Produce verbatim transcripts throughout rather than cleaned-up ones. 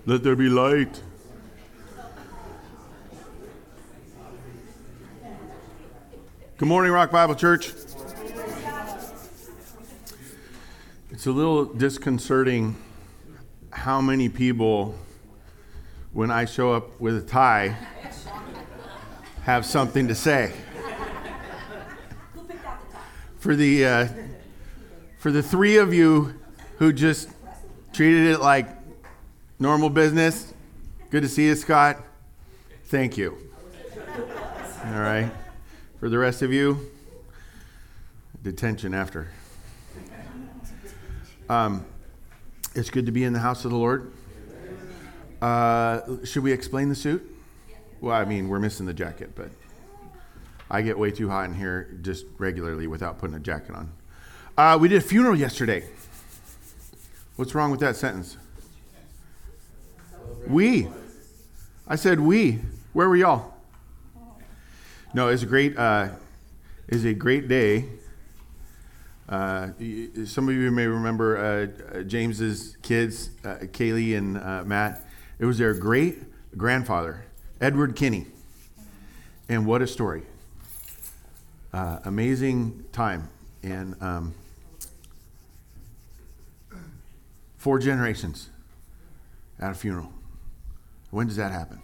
Let there be light. Good morning, Rock Bible Church. It's a little disconcerting how many people, when I show up with a tie, have something to say. For the uh, for the three of you who just treated it like normal business, good to see you, Scott. Thank you. All right. For the rest of you, detention after. Um, it's good to be in the house of the Lord. Uh, should we explain the suit? Well, I mean, we're missing the jacket, but I get way too hot in here just regularly without putting a jacket on. Uh, we did a funeral yesterday. What's wrong with that sentence? We. I said we. Where were y'all? No, it's a great, uh, it's a great day. Uh, some of you may remember uh, James's kids, uh, Kaylee and uh, Matt. It was their great grandfather, Edward Kinney. And what a story. Uh, amazing time. And um, four generations at a funeral. When does that happen?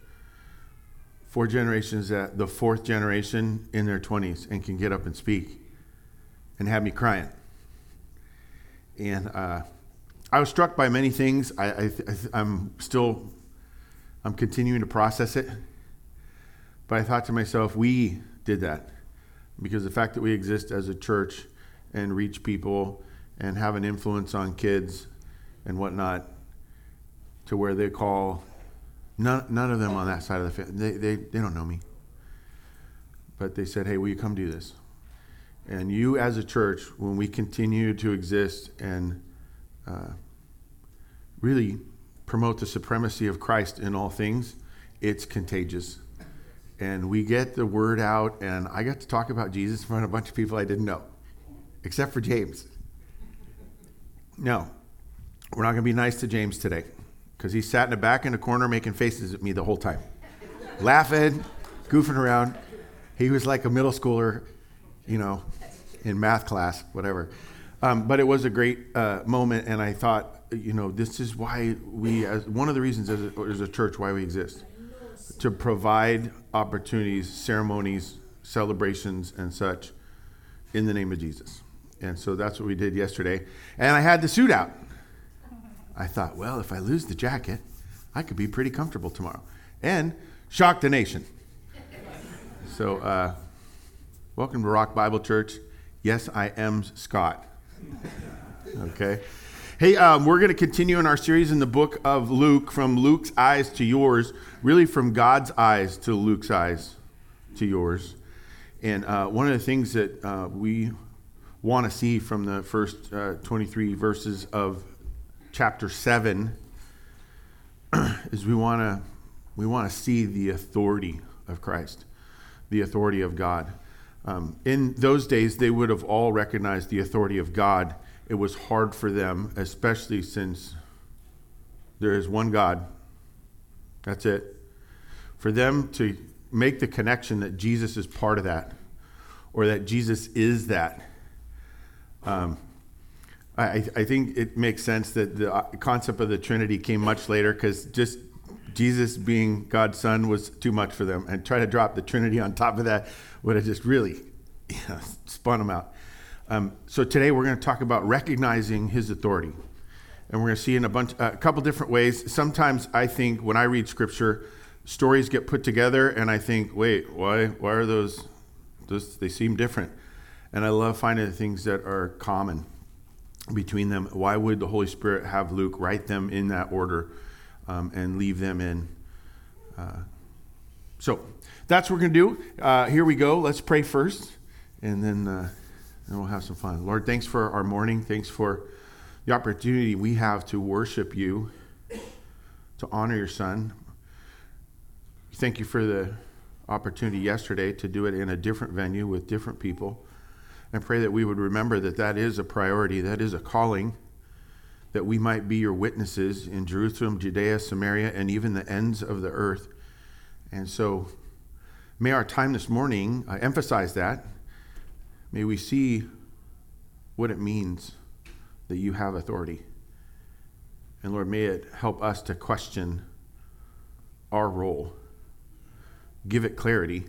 Four generations at the fourth generation in their twenties and can get up and speak and have me crying. And uh, I was struck by many things. I, I, I'm still, I'm continuing to process it. But I thought to myself, we did that. Because the fact that we exist as a church and reach people and have an influence on kids and whatnot to where they call, none, none of them on that side of the family, they, they, they don't know me. But they said, hey, will you come do this? And you as a church, when we continue to exist and uh, really promote the supremacy of Christ in all things, it's contagious. And we get the word out, and I got to talk about Jesus in front of a bunch of people I didn't know, except for James. No, we're not going to be nice to James today, because he sat in the back in the corner making faces at me the whole time, laughing, goofing around. He was like a middle schooler, you know, in math class, whatever. Um, but it was a great uh, moment, and I thought, you know, this is why we, as one of the reasons as a, as a church, why we exist. To provide opportunities, ceremonies, celebrations, and such in the name of Jesus. And so that's what we did yesterday. And I had the suit out. I thought, well, if I lose the jacket, I could be pretty comfortable tomorrow. And shock the nation. So uh, welcome to Rock Bible Church. Yes, I am Scott. Okay. Hey, um, we're going to continue in our series in the book of Luke, from Luke's eyes to yours, really from God's eyes to Luke's eyes to yours. And uh, one of the things that uh, we want to see from the first uh, twenty-three verses of chapter seven is we want to we want to see the authority of Christ, the authority of God. Um, in those days, they would have all recognized the authority of God. It was hard for them, especially since there is one God. That's it. For them to make the connection that Jesus is part of that, or that Jesus is that. Um, I, I think it makes sense that the concept of the Trinity came much later, because just Jesus being God's Son was too much for them. And try to drop the Trinity on top of that would have just really you know, spun them out. Um, so today we're going to talk about recognizing his authority. And we're going to see in a bunch, a couple different ways. Sometimes I think when I read scripture, stories get put together and I think, wait, why why are those, those they seem different. And I love finding the things that are common between them. Why would the Holy Spirit have Luke write them in that order um, and leave them in? Uh, so that's what we're going to do. Uh, here we go. Let's pray first, and then... Uh, And we'll have some fun. Lord, thanks for our morning. Thanks for the opportunity we have to worship you, to honor your Son. Thank you for the opportunity yesterday to do it in a different venue with different people. I pray that we would remember that that is a priority, that is a calling, that we might be your witnesses in Jerusalem, Judea, Samaria, and even the ends of the earth. And so may our time this morning uh, emphasize that. May we see what it means that you have authority. And Lord, may it help us to question our role, give it clarity,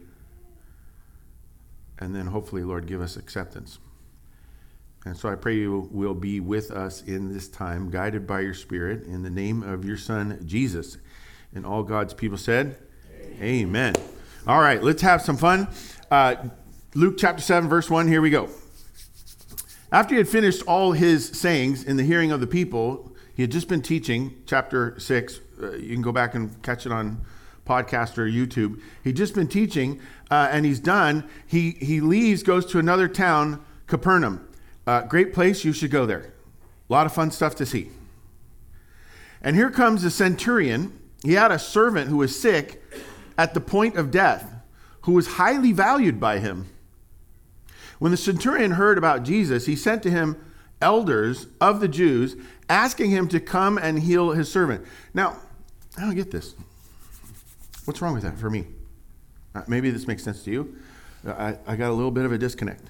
and then hopefully, Lord, give us acceptance. And so I pray you will be with us in this time, guided by your Spirit, in the name of your Son, Jesus. And all God's people said, Amen. Amen. All right, let's have some fun. Uh, Luke chapter seven, verse one, here we go. After he had finished all his sayings in the hearing of the people, he had just been teaching, chapter six. Uh, you can go back and catch it on podcast or YouTube. He'd just been teaching, uh, and he's done. He, he leaves, goes to another town, Capernaum. Uh, great place, you should go there. A lot of fun stuff to see. And here comes the centurion. He had a servant who was sick at the point of death, who was highly valued by him. When the centurion heard about Jesus, he sent to him elders of the Jews, asking him to come and heal his servant. Now, I don't get this. What's wrong with that for me? Uh, maybe this makes sense to you. I, I got a little bit of a disconnect.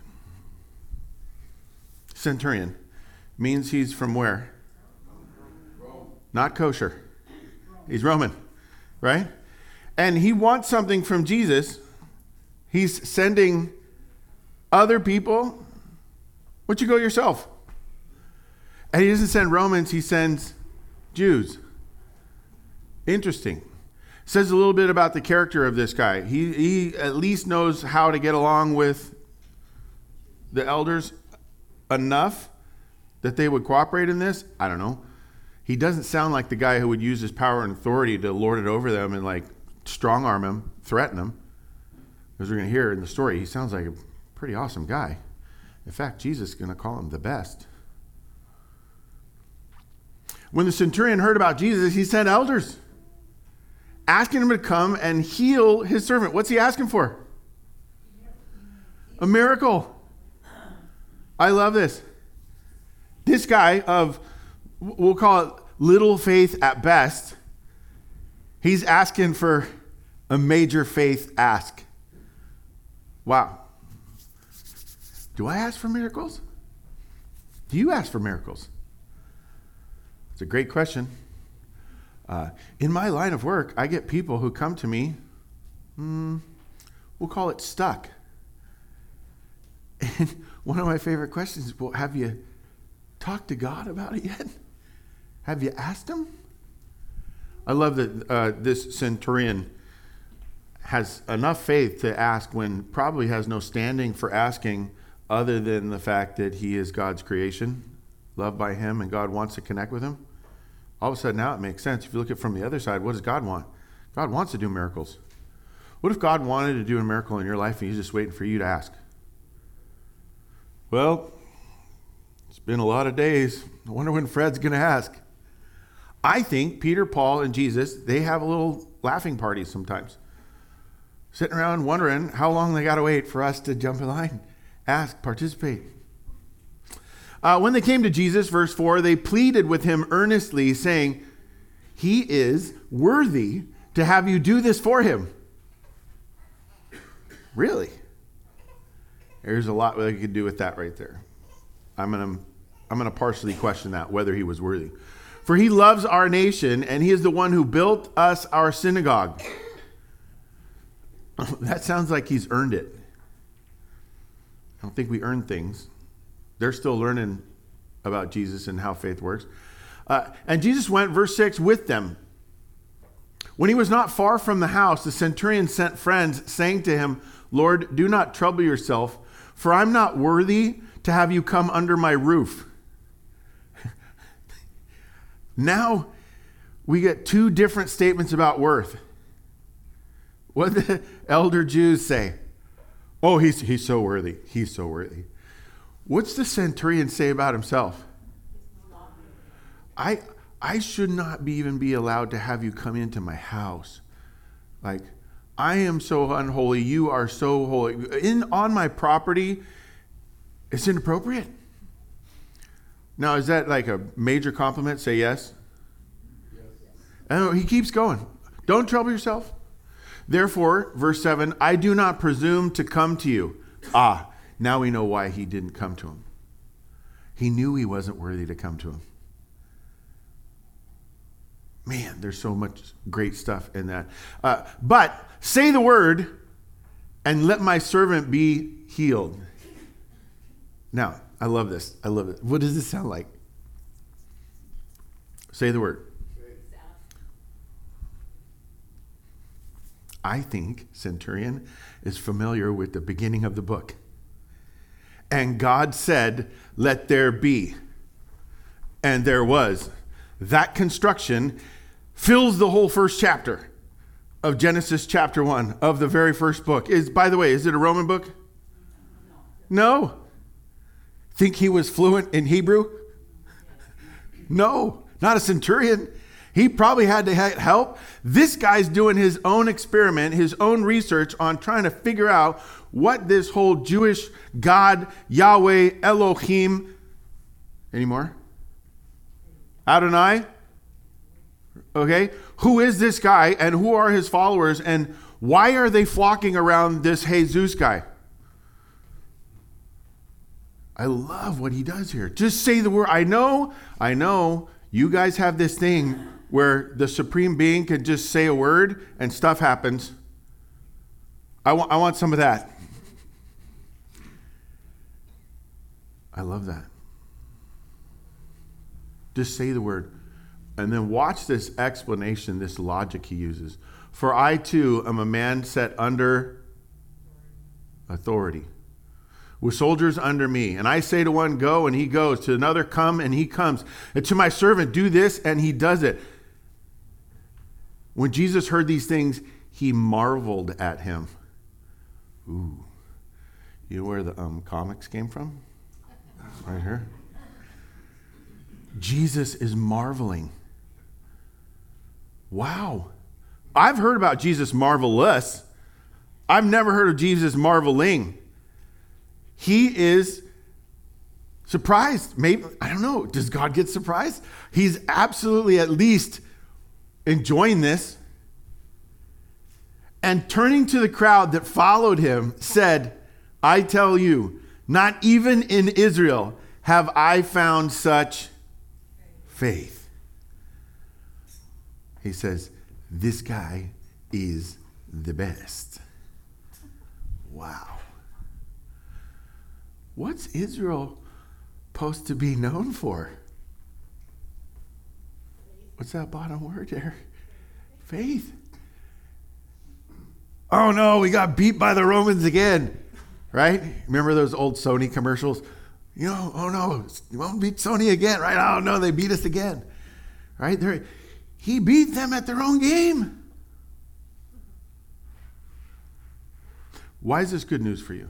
Centurion means he's from where? Rome. Not kosher. He's Roman, right? And he wants something from Jesus. He's sending other people. Why don't you go yourself? And he doesn't send Romans, he sends Jews. Interesting. Says a little bit about the character of this guy. He, he at least knows how to get along with the elders enough that they would cooperate in this. I don't know. He doesn't sound like the guy who would use his power and authority to lord it over them and like strong arm them, threaten them. As we're going to hear in the story, he sounds like a pretty awesome guy. In fact, Jesus is going to call him the best. When the centurion heard about Jesus, he sent elders asking him to come and heal his servant. What's he asking for? A miracle. I love this. This guy of, we'll call it little faith at best, he's asking for a major faith ask. Wow. Do I ask for miracles? Do you ask for miracles? It's a great question. Uh, in my line of work, I get people who come to me, mm, we'll call it stuck. And one of my favorite questions is, well, have you talked to God about it yet? Have you asked him? I love that uh, this centurion has enough faith to ask when probably has no standing for asking other than the fact that he is God's creation, loved by him, and God wants to connect with him. All of a sudden now it makes sense. If you look at it from the other side, what does God want? God wants to do miracles. What if God wanted to do a miracle in your life and he's just waiting for you to ask? Well, it's been a lot of days. I wonder when Fred's going to ask. I think Peter, Paul, and Jesus, they have a little laughing party sometimes. Sitting around wondering how long they got to wait for us to jump in line, ask, participate. Uh, when they came to Jesus, verse four, they pleaded with him earnestly, saying, he is worthy to have you do this for him. Really? There's a lot we could do with that right there. I'm going to I'm going to partially question that, whether he was worthy. For he loves our nation, and he is the one who built us our synagogue. That sounds like he's earned it. I don't think we earn things. They're still learning about Jesus and how faith works. Uh, and Jesus went, verse six, with them. When he was not far from the house, the centurion sent friends, saying to him, Lord, do not trouble yourself, for I'm not worthy to have you come under my roof. Now we get two different statements about worth. What did the elder Jews say? Oh, he's, he's so worthy. He's so worthy. What's the centurion say about himself? I I should not be even be allowed to have you come into my house. Like, I am so unholy. You are so holy. In on my property, it's inappropriate. Now, is that like a major compliment? Say yes. Yes. And he keeps going. Don't trouble yourself. Therefore, verse seven, I do not presume to come to you. Ah, now we know why he didn't come to him. He knew he wasn't worthy to come to him. Man, there's so much great stuff in that. Uh, but say the word and let my servant be healed. Now, I love this. I love it. What does this sound like? Say the word. I think Centurion is familiar with the beginning of the book. And God said, let there be. And there was. That construction fills the whole first chapter of Genesis chapter one of the very first book. Is, by the way, is it a Roman book? No. Think he was fluent in Hebrew? No, not a centurion. He probably had to have help. This guy's doing his own experiment, his own research on trying to figure out what this whole Jewish God, Yahweh, Elohim, anymore? Adonai? Okay, who is this guy and who are his followers and why are they flocking around this Jesus guy? I love what he does here. Just say the word. I know, I know you guys have this thing where the supreme being can just say a word and stuff happens. I want, I want some of that. I love that. Just say the word. And then watch this explanation, this logic he uses. For I too am a man set under authority, with soldiers under me. And I say to one, go, and he goes. To another, come, and he comes. And to my servant, do this, and he does it. When Jesus heard these things, he marveled at him. Ooh. You know where the um, comics came from? Right here. Jesus is marveling. Wow. I've heard about Jesus marvelous. I've never heard of Jesus marveling. He is surprised. Maybe, I don't know. Does God get surprised? He's absolutely at least enjoying this. And turning to the crowd that followed him, said, I tell you, not even in Israel have I found such faith. He says, this guy is the best. Wow. What's Israel supposed to be known for? What's that bottom word there? Faith. Oh no, we got beat by the Romans again. Right? Remember those old Sony commercials? You know, oh no, you won't beat Sony again, right? Oh no, they beat us again. Right? They're, he beat them at their own game. Why is this good news for you?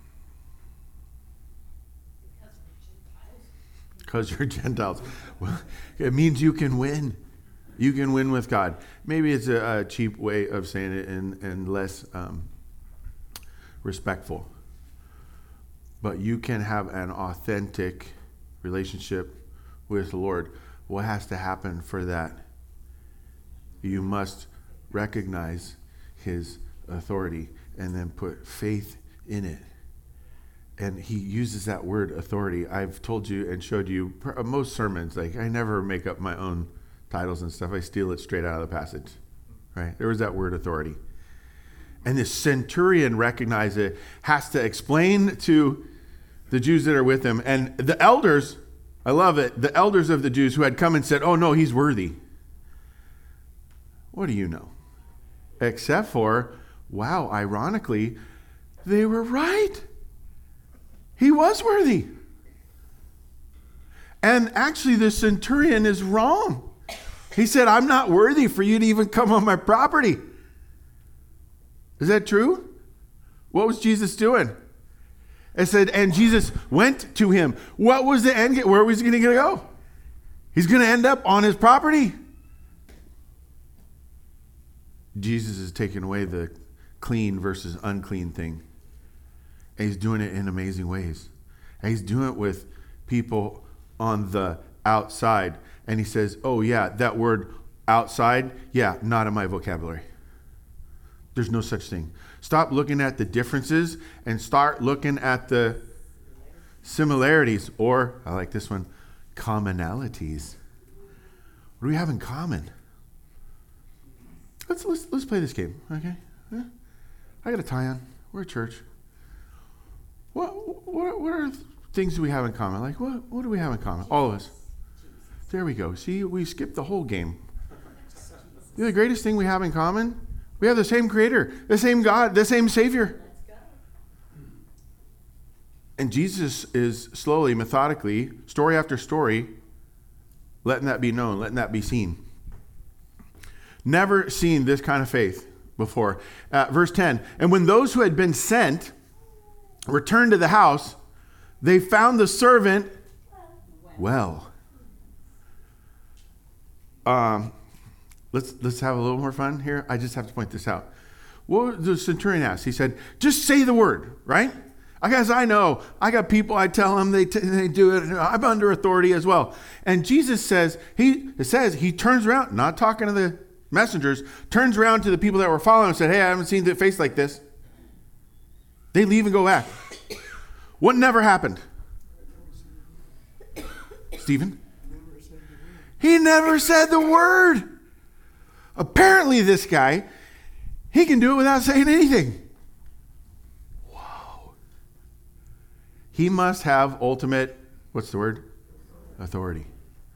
Because you're Gentiles. Well, it means you can win. You can win with God. Maybe it's a, a cheap way of saying it and, and less um, respectful. But you can have an authentic relationship with the Lord. What has to happen for that? You must recognize his authority and then put faith in it. And he uses that word authority. I've told you and showed you most sermons, like I never make up my own titles and stuff. I steal it straight out of the passage. Right? There was that word authority. And this centurion recognized it, has to explain to the Jews that are with him. And the elders, I love it, the elders of the Jews who had come and said, oh no, he's worthy. What do you know? Except for, wow, ironically, they were right. He was worthy. And actually, the centurion is wrong. He said, I'm not worthy for you to even come on my property. Is that true? What was Jesus doing? It said, and Jesus went to him. What was the end game? Where was he going to go? He's going to end up on his property. Jesus is taking away the clean versus unclean thing. And he's doing it in amazing ways. And he's doing it with people on the outside. And he says, oh yeah, that word outside, yeah, not in my vocabulary. There's no such thing. Stop looking at the differences and start looking at the similarities, or, I like this one, commonalities. What do we have in common? Let's let's let's play this game, okay? Yeah. I got a tie on. We're a church. What what what are things do we have in common? Like what what do we have in common? All of us. There we go. See, we skipped the whole game. You know the greatest thing we have in common? We have the same Creator, the same God, the same Savior. And Jesus is slowly, methodically, story after story, letting that be known, letting that be seen. Never seen this kind of faith before. Uh, verse ten, and when those who had been sent returned to the house, they found the servant well. Um, let's let's have a little more fun here. I just have to point this out. What the centurion asked, he said, just say the word, right? I guess I know. I got people, I tell them, they, t- they do it. I'm under authority as well. And Jesus says, he it says, he turns around, not talking to the messengers, turns around to the people that were following and said, hey, I haven't seen the face like this. They leave and go back. What never happened? Stephen? He never said the word. Apparently this guy, he can do it without saying anything. Wow. He must have ultimate, what's the word? Authority.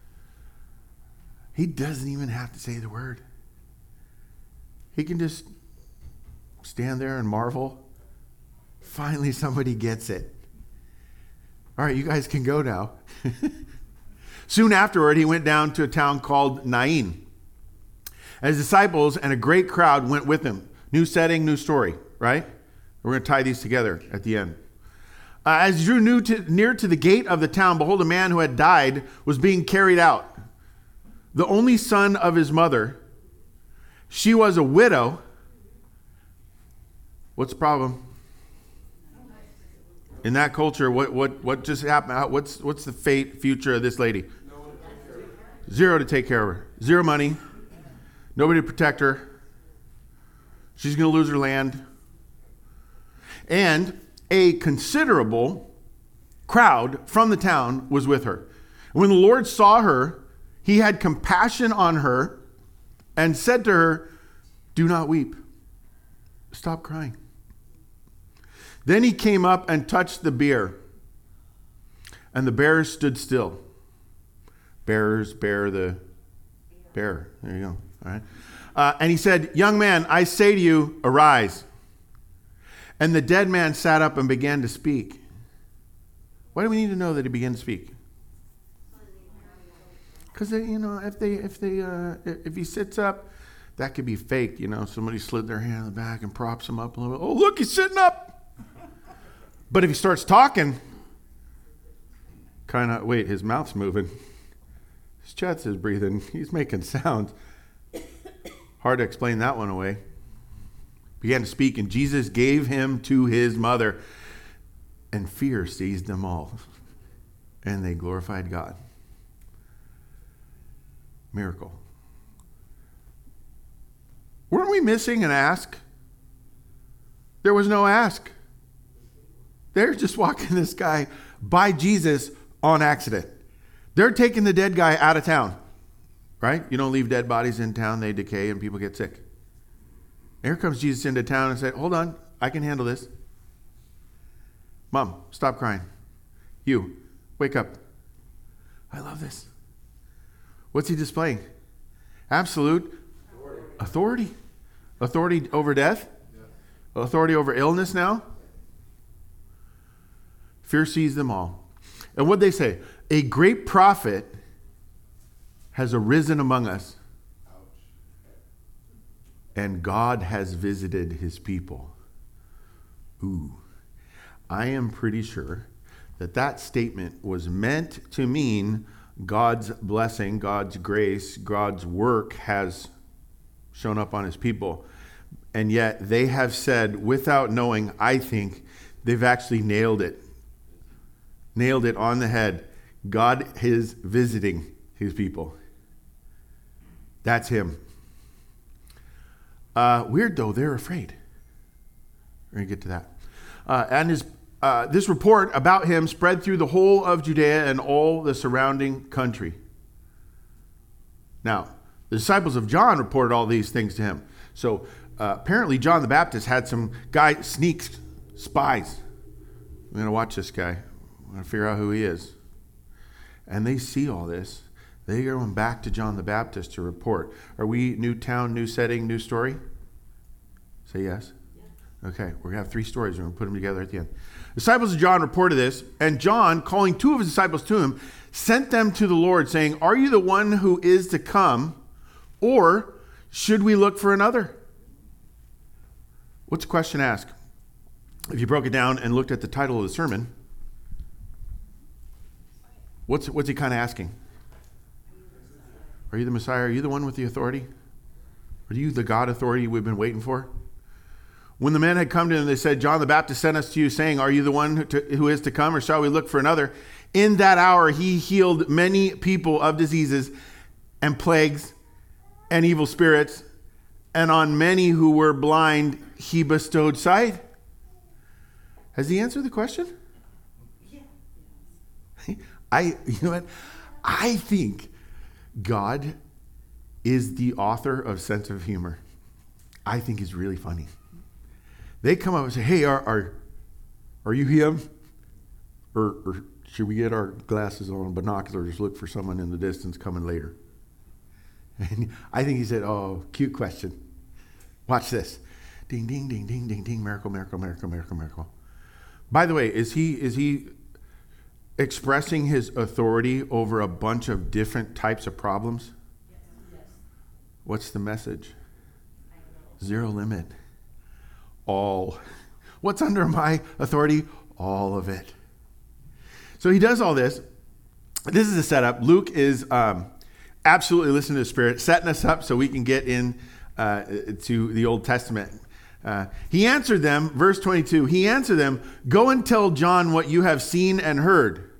He doesn't even have to say the word. He can just stand there and marvel. Finally, somebody gets it. All right, you guys can go now. Soon afterward, he went down to a town called Nain. And his disciples and a great crowd went with him. New setting, new story, right? We're going to tie these together at the end. Uh, as he drew new to, near to the gate of the town, behold, a man who had died was being carried out. The only son of his mother. She was a widow. What's the problem? In that culture, what what what just happened? What's what's the fate, future of this lady? Zero to take care of her. Zero money. Nobody to protect her. She's going to lose her land. And a considerable crowd from the town was with her. And when the Lord saw her, he had compassion on her and said to her, do not weep. Stop crying. Then he came up and touched the bier. And the bearers stood still. Bearers bear the bear. There you go. All right. Uh, and he said, young man, I say to you, arise. And the dead man sat up and began to speak. Why do we need to know that he began to speak? Because you know, if they, if they, uh, if he sits up, that could be faked. You know, somebody slid their hand in the back and props him up a little bit. Oh, look, he's sitting up. But if he starts talking, kind of, wait, his mouth's moving. His chest is breathing. He's making sounds. Hard to explain that one away. Began to speak, and Jesus gave him to his mother, and fear seized them all, and they glorified God. Miracle. Weren't we missing an ask? There was no ask. They're just walking this guy by Jesus on accident. They're taking the dead guy out of town. Right? You don't leave dead bodies in town. They decay and people get sick. Here comes Jesus into town and said, hold on, I can handle this. Mom, stop crying. You, wake up. I love this. What's he displaying? Absolute authority. Authority, authority over death. Yeah. Authority over illness now. Fear seized them all. And what they say? A great prophet has arisen among us. And God has visited his people. Ooh. I am pretty sure that that statement was meant to mean God's blessing, God's grace, God's work has shown up on his people. And yet they have said, without knowing, I think, they've actually nailed it. Nailed it on the head. God is visiting his people. That's him. Uh, weird though, they're afraid. We're going to get to that. Uh, and his, uh, this report about him spread through the whole of Judea and all the surrounding country. Now, the disciples of John reported all these things to him. So uh, apparently John the Baptist had some guy, sneaks, spies. I'm going to watch this guy. I'm going to figure out who he is. And they see all this. They are going back to John the Baptist to report. Are we new town, new setting, new story? Say yes. Okay, we're going to have three stories. We're going to put them together at the end. The disciples of John reported this, and John, calling two of his disciples to him, sent them to the Lord, saying, "Are you the one who is to come, or should we look for another?" What's the question asked? If you broke it down and looked at the title of the sermon, what's, what's he kind of asking? Are you the Messiah? Are you the one with the authority? Are you the God authority we've been waiting for? When the men had come to him, they said, "John the Baptist sent us to you, saying, 'Are you the one who, to, who is to come, or shall we look for another?' In that hour he healed many people of diseases and plagues and evil spirits, and on many who were blind he bestowed sight." Has he answered the question? Yeah. I, you know what? I think God is the author of sense of humor. I think he's really funny. They come up and say, "Hey, are are, are you him? Or, or should we get our glasses on, binoculars, look for someone in the distance coming later?" And I think he said, "Oh, cute question. Watch this. Ding, ding, ding, ding, ding, ding, miracle, miracle, miracle, miracle, miracle." By the way, is he is he expressing his authority over a bunch of different types of problems? Yes. What's the message? Zero limit. All. What's under my authority? All of it. So he does all this. This is a setup. Luke is um, absolutely listening to the Spirit, setting us up so we can get in uh, to the Old Testament. Uh, he answered them, verse twenty-two, he answered them, "Go and tell John what you have seen and heard.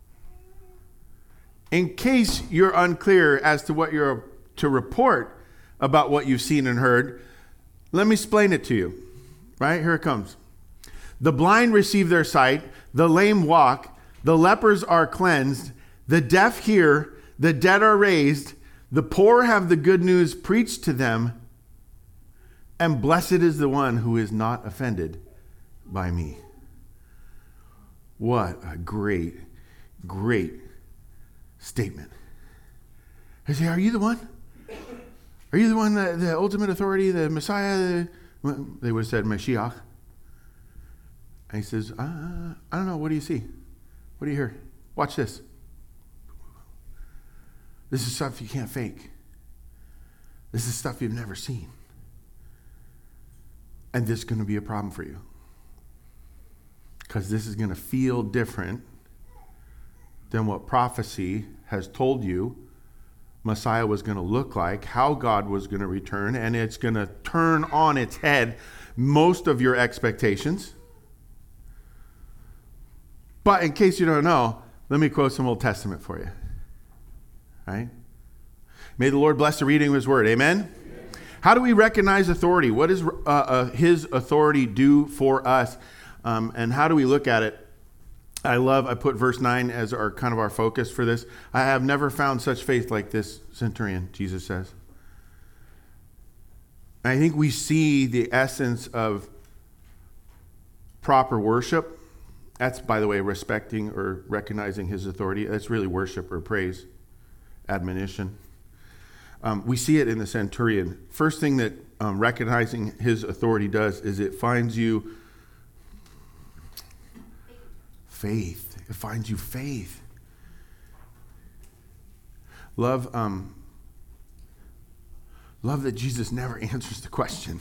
In case you're unclear as to what you're to report about what you've seen and heard, let me explain it to you." Right? Here it comes. "The blind receive their sight, the lame walk, the lepers are cleansed, the deaf hear, the dead are raised, the poor have the good news preached to them, and blessed is the one who is not offended by me." What a great, great statement. I say, "Are you the one? Are you the one, the, the ultimate authority, the Messiah?" The, they would have said Mashiach. And he says, uh, I don't know. What do you see? What do you hear? Watch this. This is stuff you can't fake. This is stuff you've never seen. And this is going to be a problem for you. Because this is going to feel different than what prophecy has told you Messiah was going to look like, how God was going to return, and it's going to turn on its head most of your expectations. But in case you don't know, let me quote some Old Testament for you. All right? May the Lord bless the reading of his word. Amen? Amen. How do we recognize authority? What does uh, uh, his authority do for us? Um, and how do we look at it? I love, I put verse nine as our kind of our focus for this. "I have never found such faith like this centurion," Jesus says. And I think we see the essence of proper worship. That's, by the way, respecting or recognizing his authority. That's really worship or praise, admonition. Um, we see it in the centurion. First thing that um, recognizing his authority does is it finds you faith. It finds you faith. Love, um, love that Jesus never answers the question.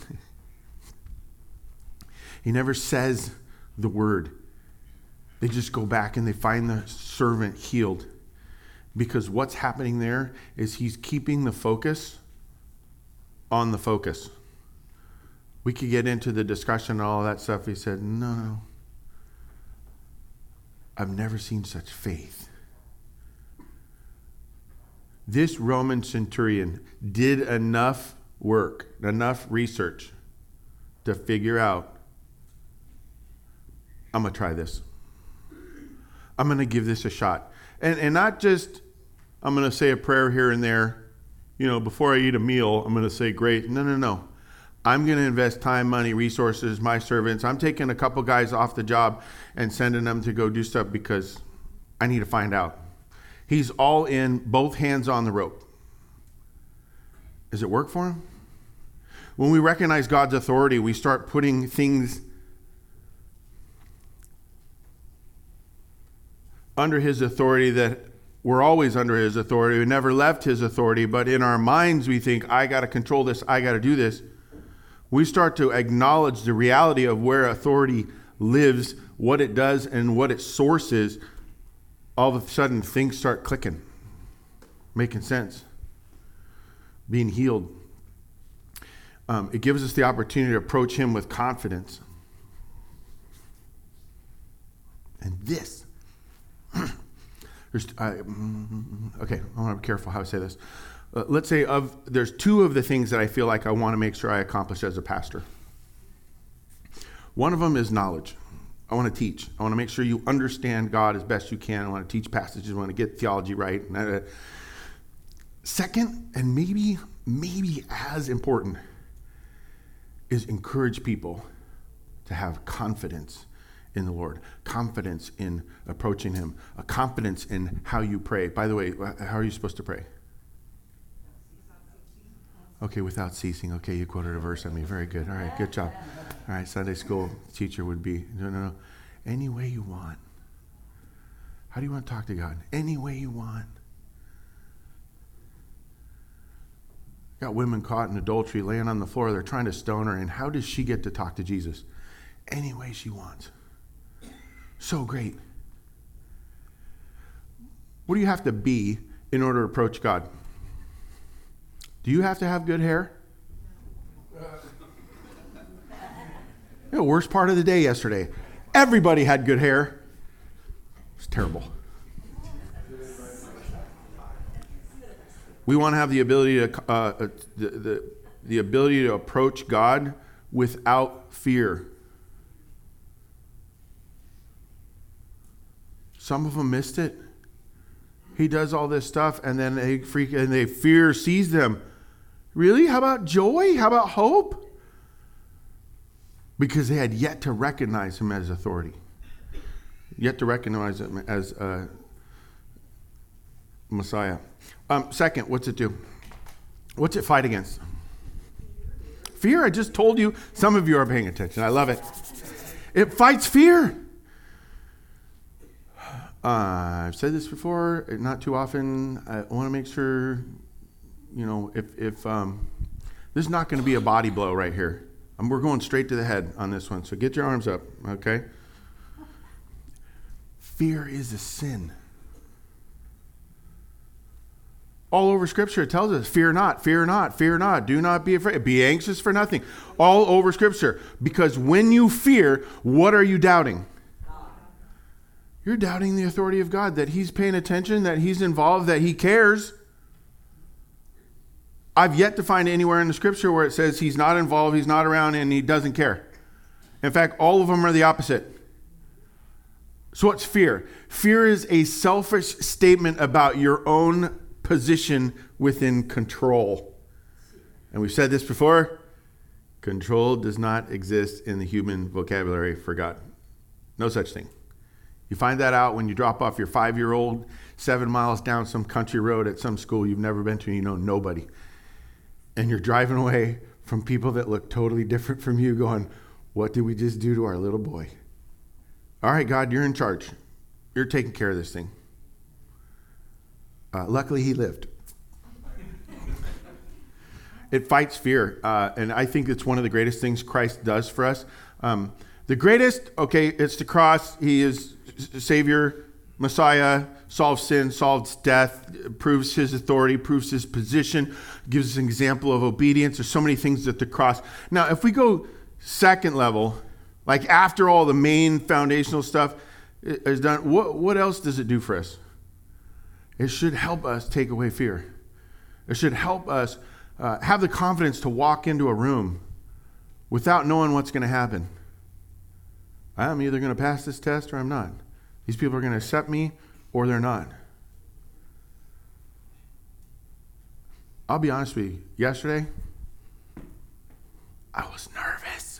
He never says the word. They just go back and they find the servant healed. Because what's happening there is he's keeping the focus on the focus. We could get into the discussion and all that stuff. He said, no, no. I've never seen such faith. This Roman centurion did enough work, enough research to figure out, I'm going to try this. I'm going to give this a shot. And and not just, I'm going to say a prayer here and there. You know, before I eat a meal, I'm going to say, great. No, no, no. I'm going to invest time, money, resources, my servants. I'm taking a couple guys off the job and sending them to go do stuff because I need to find out. He's all in, both hands on the rope. Does it work for him? When we recognize God's authority, we start putting things under his authority that we're always under his authority. We never left his authority, but in our minds we think, I got to control this, I got to do this. We start to acknowledge the reality of where authority lives, what it does, and what its source is. All of a sudden, things start clicking, making sense, being healed. Um, it gives us the opportunity to approach him with confidence. And this, there's, I, okay, I want to be careful how I say this. Uh, let's say of there's two of the things that I feel like I want to make sure I accomplish as a pastor. One of them is knowledge. I want to teach. I want to make sure you understand God as best you can. I want to teach passages. I want to get theology right. Second, and maybe, maybe as important, is encourage people to have confidence in the Lord, confidence in approaching him, a confidence in how you pray. By the way, how are you supposed to pray? Okay, without ceasing. Okay, you quoted a verse on me. Very good. All right, good job. All right, Sunday school teacher would be, no, no, no. Any way you want. How do you want to talk to God? Any way you want. Got women caught in adultery, laying on the floor. They're trying to stone her. And how does she get to talk to Jesus? Any way she wants. So great. What do you have to be in order to approach God? Do you have to have good hair? The worst part of the day yesterday. Everybody had good hair. It was terrible. We want to have the ability to uh, the, the the ability to approach God without fear. Some of them missed it. He does all this stuff, and then they freak and they fear sees them. Really? How about joy? How about hope? Because they had yet to recognize him as authority, yet to recognize him as uh, Messiah. Um, second, what's it do? What's it fight against? Fear. I just told you. Some of you are paying attention. I love it. It fights fear. Uh, I've said this before, not too often. I want to make sure, you know, if if um, this is not going to be a body blow right here. Um, we're going straight to the head on this one. So get your arms up, okay? Fear is a sin. All over Scripture it tells us, fear not, fear not, fear not. Do not be afraid. Be anxious for nothing. All over Scripture. Because when you fear, what are you doubting? You're doubting the authority of God, that he's paying attention, that he's involved, that he cares. I've yet to find anywhere in the Scripture where it says he's not involved, he's not around, and he doesn't care. In fact, all of them are the opposite. So what's fear? Fear is a selfish statement about your own position within control. And we've said this before. Control does not exist in the human vocabulary for God. No such thing. You find that out when you drop off your five-year-old seven miles down some country road at some school you've never been to and you know nobody. And you're driving away from people that look totally different from you going, what did we just do to our little boy? All right, God, you're in charge. You're taking care of this thing. Uh, luckily, he lived. It fights fear. Uh, and I think it's one of the greatest things Christ does for us. Um, the greatest, okay, it's the cross. He is Savior, Messiah, solves sin, solves death, proves his authority, proves his position, gives us an example of obedience. There's so many things at the cross. Now, if we go second level, like after all the main foundational stuff is done, what, what else does it do for us? It should help us take away fear. It should help us uh, have the confidence to walk into a room without knowing what's going to happen. I'm either going to pass this test or I'm not. These people are going to accept me or they're not. I'll be honest with you. Yesterday, I was nervous.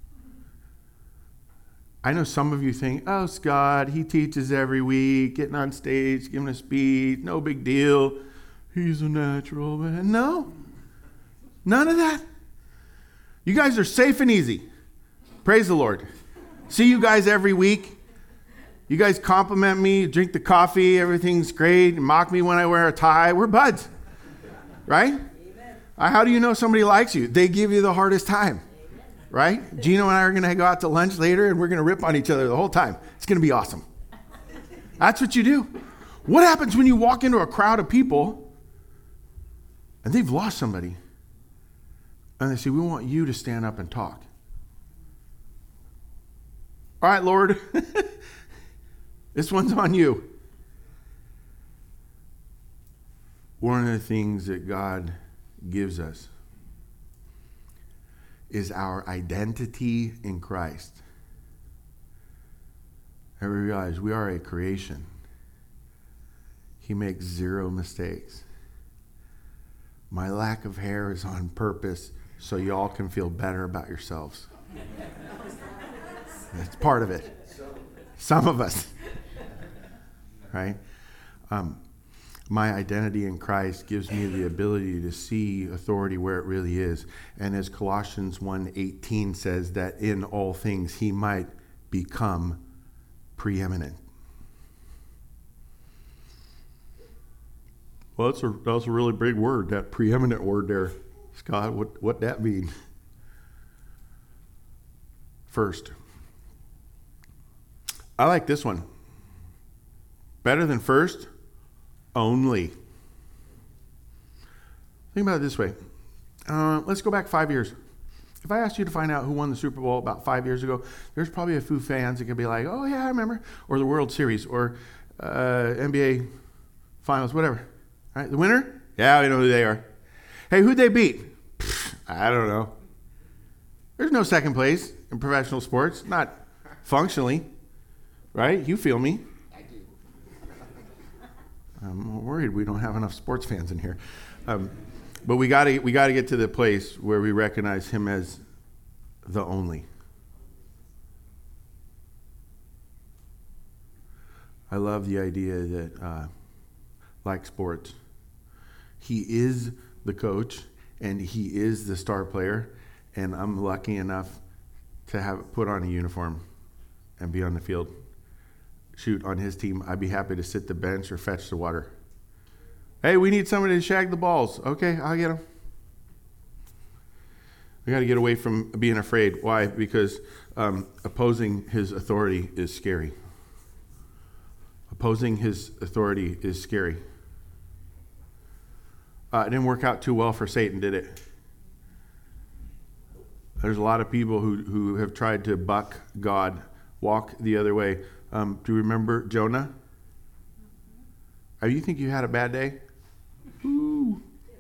I know some of you think, oh, Scott, he teaches every week, getting on stage, giving a speech, no big deal. He's a natural man. No, none of that. You guys are safe and easy. Praise the Lord. See you guys every week. You guys compliment me, drink the coffee, everything's great, mock me when I wear a tie. We're buds, right? Amen. How do you know somebody likes you? They give you the hardest time, right? Amen. Gino and I are going to go out to lunch later, and we're going to rip on each other the whole time. It's going to be awesome. That's what you do. What happens when you walk into a crowd of people, and they've lost somebody, and they say, we want you to stand up and talk. All right, Lord, this one's on you. One of the things that God gives us is our identity in Christ. And we realize we are a creation. He makes zero mistakes. My lack of hair is on purpose so y'all can feel better about yourselves. That's part of it. Some of us. Right? Um, my identity in Christ gives me the ability to see authority where it really is. And as Colossians one eighteen says, that in all things he might become preeminent. Well, that's a, that's a really big word, that preeminent word there. Scott, what what that mean? First. I like this one. Better than first, only. Think about it this way. Uh, let's go back five years. If I asked you to find out who won the Super Bowl about five years ago, there's probably a few fans that could be like, oh, yeah, I remember. Or the World Series, or uh, N B A Finals, whatever. All right, the winner? Yeah, we know who they are. Hey, who'd they beat? Pfft, I don't know. There's no second place in professional sports, not functionally. Right? You feel me. I do. I'm worried we don't have enough sports fans in here. Um, but we gotta we gotta get to the place where we recognize him as the only. I love the idea that, uh, like sports, he is the coach and he is the star player, and I'm lucky enough to have put on a uniform and be on the field. Shoot, on his team, I'd be happy to sit the bench or fetch the water. Hey, we need somebody to shag the balls. Okay, I'll get them. We got to get away from being afraid. Why? Because um, opposing his authority is scary. Opposing his authority is scary. Uh, it didn't work out too well for Satan, did it? There's a lot of people who, who have tried to buck God, walk the other way. Um, do you remember Jonah? Oh, you think you had a bad day? Ooh.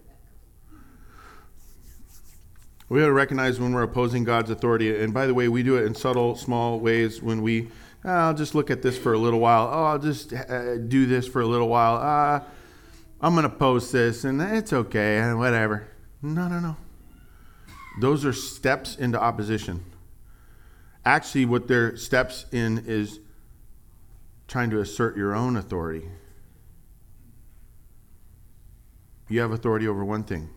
We got to recognize when we're opposing God's authority. And by the way, we do it in subtle, small ways when we, oh, I'll just look at this for a little while. Oh, I'll just uh, do this for a little while. Uh, I'm going to post this and it's okay and whatever. No, no, no. Those are steps into opposition. Actually, what they're steps in is trying to assert your own authority. You have authority over one thing.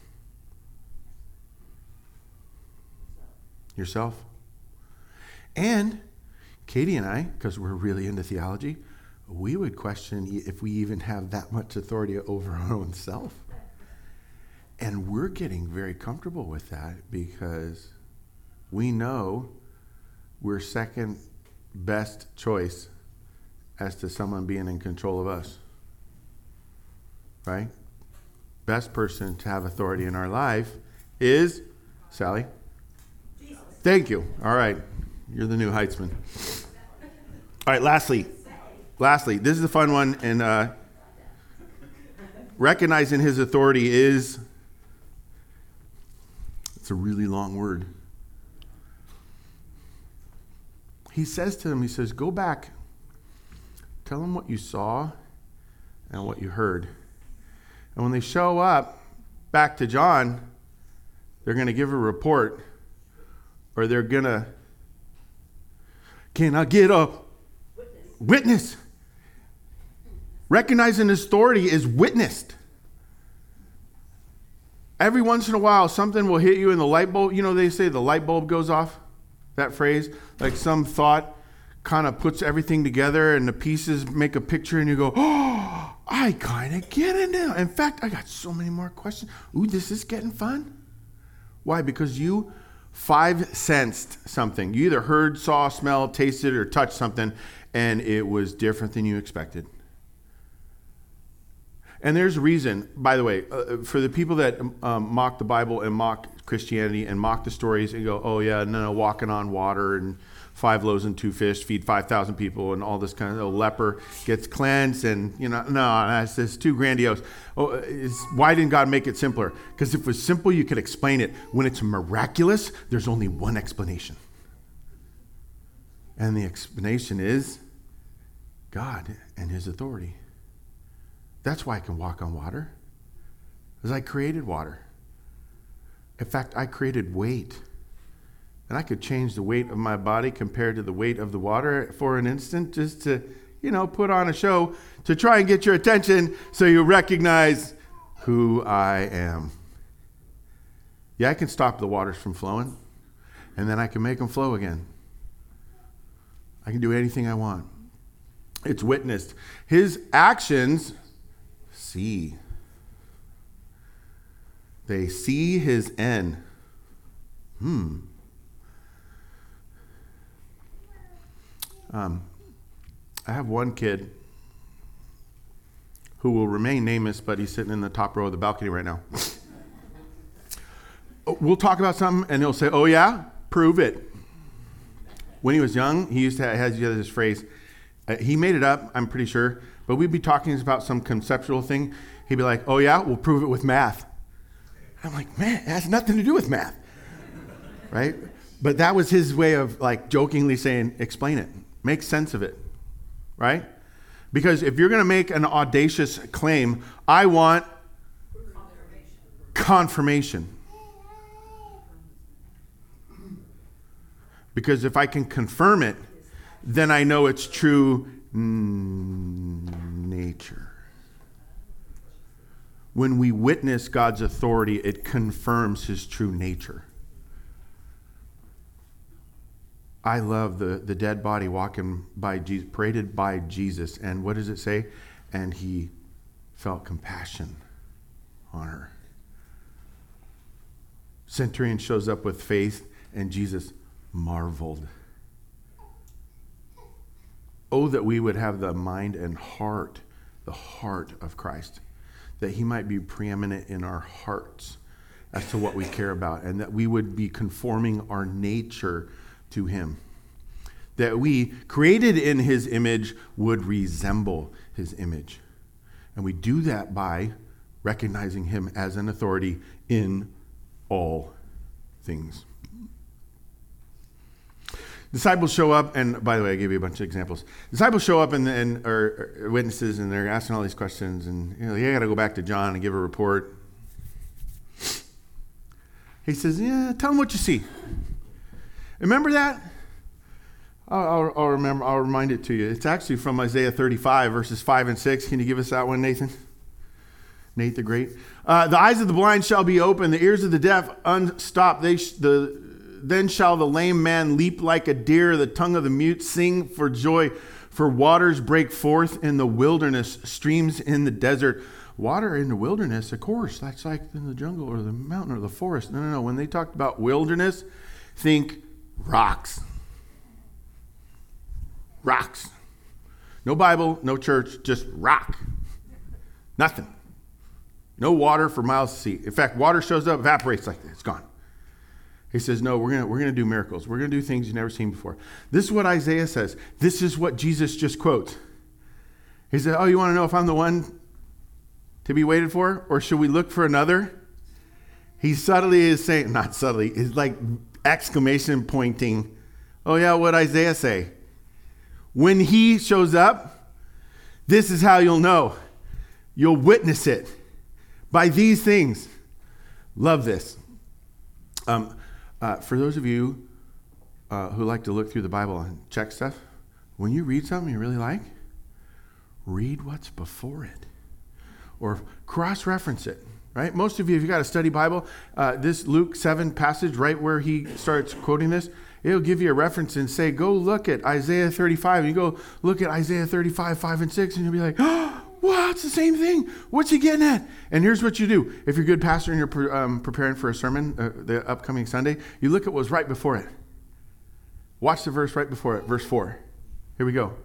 Yourself. And Katie and I, because we're really into theology, we would question if we even have that much authority over our own self. And we're getting very comfortable with that because we know we're second best choice as to someone being in control of us. Right? Best person to have authority in our life is Sally. Jesus. Thank you. All right. You're the new Heitzman. All right, lastly. Lastly, this is a fun one, and uh, recognizing his authority is, it's a really long word. He says to them, he says, go back, tell them what you saw and what you heard. And when they show up back to John, they're going to give a report, or they're going to, can I get a witness? witness? Recognizing his authority is witnessed. Every once in a while, something will hit you in the light bulb. You know, they say the light bulb goes off, that phrase. Like some thought kind of puts everything together and the pieces make a picture and you go, oh, I kind of get it now. In fact, I got so many more questions. Ooh, this is getting fun. Why? Because you five sensed something. You either heard, saw, smelled, tasted, or touched something, and it was different than you expected. And there's a reason, by the way, uh, for the people that um, mock the Bible and mock Christianity and mock the stories and go, oh yeah, no, no, walking on water and five loaves and two fish feed five thousand people and all this kind of, oh, leper gets cleansed and, you know, no, that's, that's too grandiose. Oh, it's, why didn't God make it simpler? Because if it was simple, you could explain it. When it's miraculous, there's only one explanation. And the explanation is God and his authority. That's why I can walk on water, because I created water. In fact, I created weight. And I could change the weight of my body compared to the weight of the water for an instant just to, you know, put on a show to try and get your attention so you recognize who I am. Yeah, I can stop the waters from flowing, and then I can make them flow again. I can do anything I want. It's witnessed. His actions see. They see his end. Hmm. Um, I have one kid who will remain nameless, but he's sitting in the top row of the balcony right now. We'll talk about something, and he'll say, oh yeah, prove it. When he was young, he used to have this phrase. Uh, he made it up, I'm pretty sure, but we'd be talking about some conceptual thing. He'd be like, oh yeah, we'll prove it with math. I'm like, man, it has nothing to do with math, right? But that was his way of like jokingly saying, explain it. Make sense of it, right? Because if you're going to make an audacious claim, I want confirmation. confirmation. Because if I can confirm it, then I know it's true nature. When we witness God's authority, it confirms his true nature. I love the, the dead body walking by Jesus, paraded by Jesus. And what does it say? And he felt compassion on her. Centurion shows up with faith, and Jesus marveled. Oh, that we would have the mind and heart, the heart of Christ, that he might be preeminent in our hearts as to what we care about, and that we would be conforming our nature to him. That we, created in his image, would resemble his image. And we do that by recognizing him as an authority in all things. Disciples show up, and by the way, I gave you a bunch of examples. Disciples show up and, and or, or witnesses, and they're asking all these questions, and you know, you got to go back to John and give a report. He says, "Yeah, tell them what you see." Remember that? I'll, I'll, I'll remember. I'll remind it to you. It's actually from Isaiah thirty-five, verses five and six. Can you give us that one, Nathan? Nate the Great. Uh, the eyes of the blind shall be open, the ears of the deaf unstopped. They sh- the Then shall the lame man leap like a deer, the tongue of the mute sing for joy. For waters break forth in the wilderness, streams in the desert. Water in the wilderness, of course, that's like in the jungle or the mountain or the forest. No, no, no. When they talked about wilderness, think rocks. Rocks. No Bible, no church, just rock. Nothing. No water for miles to see. In fact, water shows up, evaporates like that. It's gone. He says, no, we're going we're gonna do miracles. We're going to do things you've never seen before. This is what Isaiah says. This is what Jesus just quotes. He said, oh, you want to know if I'm the one? to be waited for, or should we look for another? He subtly is saying, not subtly, is like exclamation pointing, oh yeah, what Isaiah say? When he shows up, this is how you'll know. You'll witness it by these things. Love this. Um, uh, for those of you uh, who like to look through the Bible and check stuff, when you read something you really like, read what's before it or cross-reference it, right? Most of you, if you got a study Bible, uh, this Luke seven passage, right where he starts quoting this, it'll give you a reference and say, go look at Isaiah thirty-five. And you go look at Isaiah thirty-five, five and six, and you'll be like, oh, wow, it's the same thing. What's he getting at? And here's what you do. If you're a good pastor and you're pre- um, preparing for a sermon uh, the upcoming Sunday, you look at what's right before it. Watch the verse right before it, verse four. Here we go.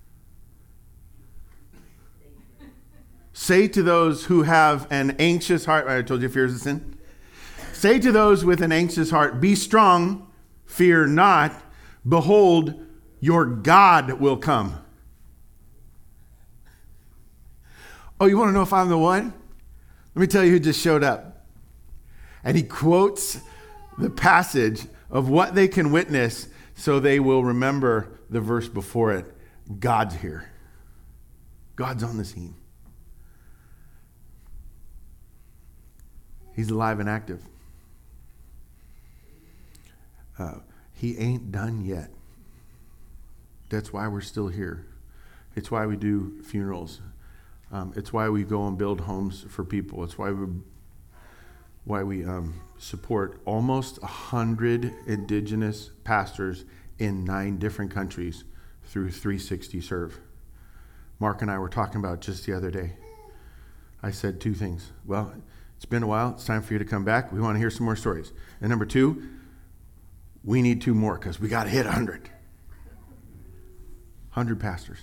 Say to those who have an anxious heart, I told you fear is a sin. Say to those with an anxious heart, be strong, fear not. Behold, your God will come. Oh, you want to know if I'm the one? Let me tell you who just showed up. And he quotes the passage of what they can witness so they will remember the verse before it. God's here. God's on the scene. He's alive and active. Uh, he ain't done yet. That's why we're still here. It's why we do funerals. Um, it's why we go and build homes for people. It's why we why we um, support almost a hundred indigenous pastors in nine different countries through three sixty Serve. Mark and I were talking about just the other day. I said two things. Well, it's been a while. It's time for you to come back. We want to hear some more stories. And number two, we need two more because we got to hit one hundred. one hundred pastors.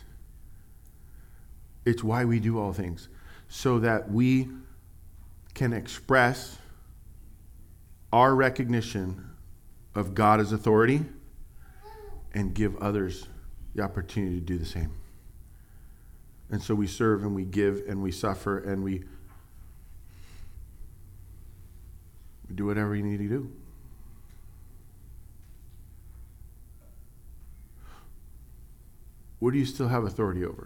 It's why we do all things, so that we can express our recognition of God as authority and give others the opportunity to do the same. And so we serve and we give and we suffer and we, we do whatever you need to do. What do you still have authority over?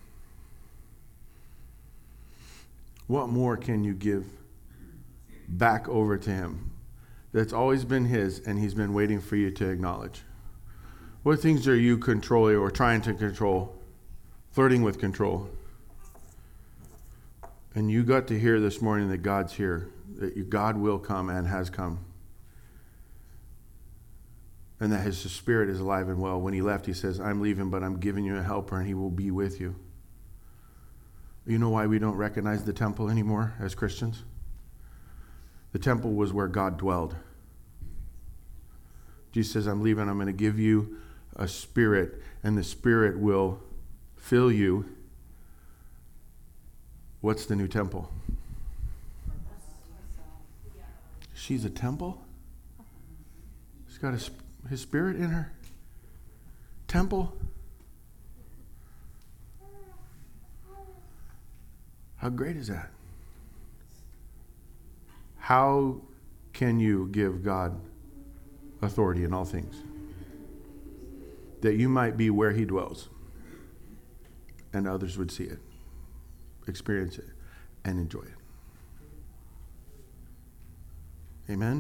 What more can you give back over to him that's always been his and he's been waiting for you to acknowledge? What things are you controlling or trying to control, flirting with control? And you got to hear this morning that God's here, that God will come and has come. And that his spirit is alive and well. When he left, he says, I'm leaving, but I'm giving you a helper and he will be with you. You know why we don't recognize the temple anymore as Christians? The temple was where God dwelled. Jesus says, I'm leaving. I'm going to give you a spirit, and the spirit will fill you. What's the new temple? She's a temple? She's got his, his spirit in her? Temple? How great is that? How can you give God authority in all things? That you might be where he dwells and others would see it, experience it, and enjoy it. Amen?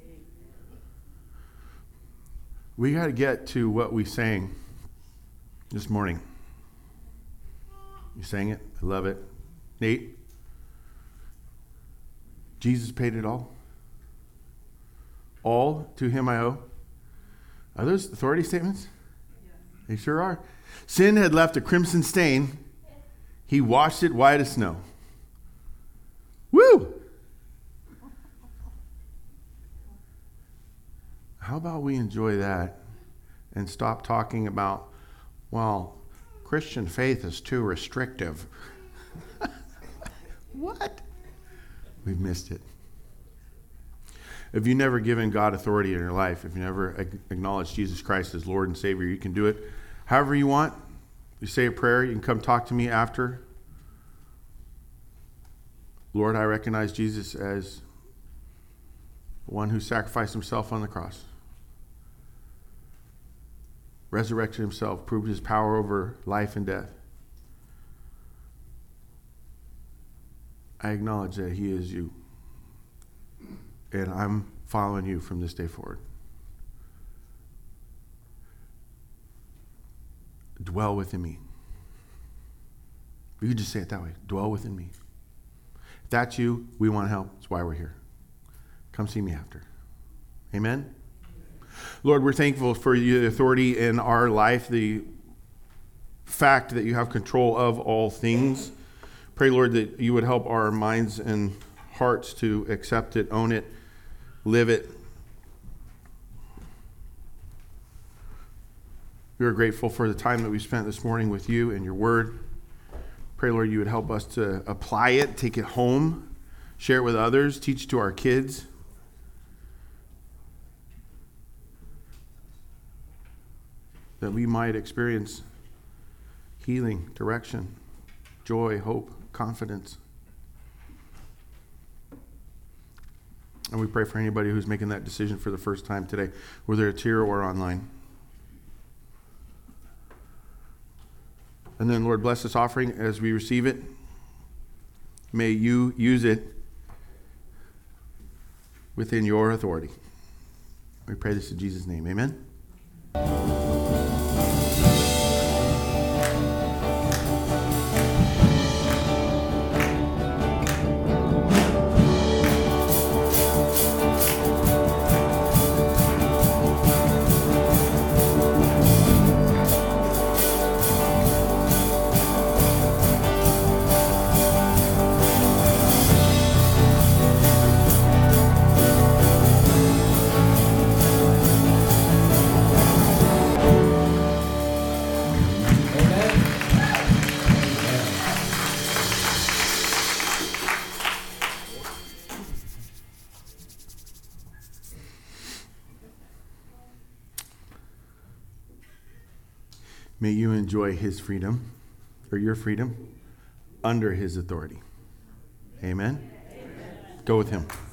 We got to get to what we sang this morning. You sang it. I love it. Nate, Jesus paid it all. All to him I owe. Are those authority statements? Yeah. They sure are. Sin had left a crimson stain. He washed it white as snow. Woo! How about we enjoy that and stop talking about, well, Christian faith is too restrictive. What? We've missed it. If you've never given God authority in your life, if you never acknowledged Jesus Christ as Lord and Savior, you can do it however you want. You say a prayer, you can come talk to me after. Lord, I recognize Jesus as the one who sacrificed himself on the cross, resurrected himself, proved his power over life and death. I acknowledge that he is you, and I'm following you from this day forward. Dwell within me. You can just say it that way. Dwell within me. If that's you, we want to help. That's why we're here. Come see me after. Amen? Lord, we're thankful for the authority in our life, the fact that you have control of all things. Pray, Lord, that you would help our minds and hearts to accept it, own it, live it. We are grateful for the time that we spent this morning with you and your word. Pray, Lord, you would help us to apply it, take it home, share it with others, teach it to our kids. That we might experience healing, direction, joy, hope, confidence. And we pray for anybody who's making that decision for the first time today, whether it's here or online. And then, Lord, bless this offering as we receive it. May you use it within your authority. We pray this in Jesus' name. Amen. May you enjoy his freedom, or your freedom, under his authority. Amen? Amen. Go with him.